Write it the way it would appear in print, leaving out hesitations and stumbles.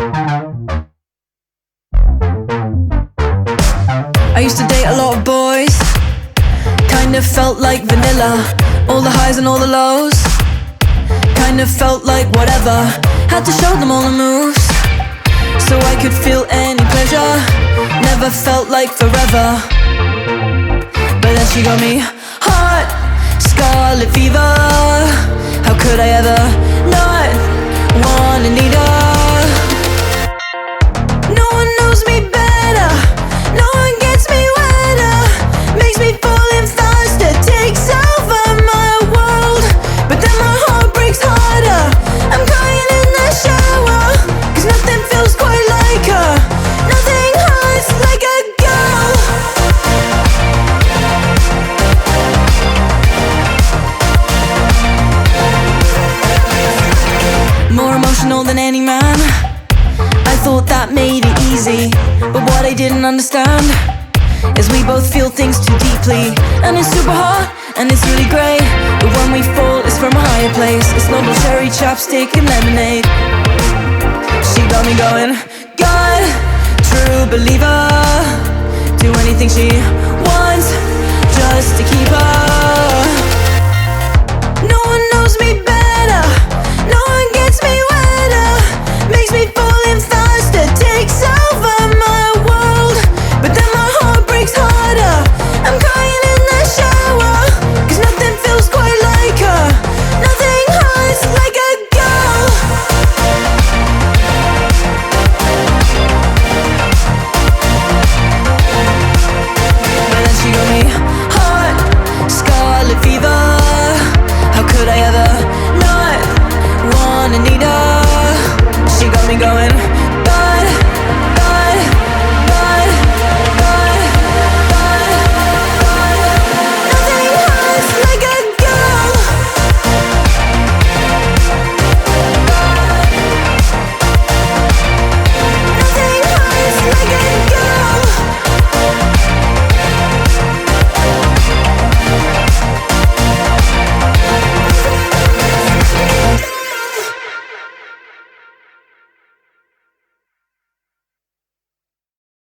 I used to date a lot of boys, kind of felt like vanilla. All the highs and all the lows, kind of felt like whatever. Had to show them all the moves, so I could feel any pleasure. Never felt like forever, but then she got me hot, scarlet fever. How could I ever not wanna need her? No one knows me better, no one gets me wetter, makes me fall in faster, takes over my world. But then my heart breaks harder, I'm crying in the shower, 'cause nothing feels quite like her, nothing hurts like a girl. More emotional than any man, I thought that made it easy. But what I didn't understand is we both feel things too deeply. And it's super hot, and it's really great, but when we fall, it's from a higher place. It's noble cherry, chapstick, and lemonade. She got me going, God, true believer, do anything she wants just to keep her. No one knows me better,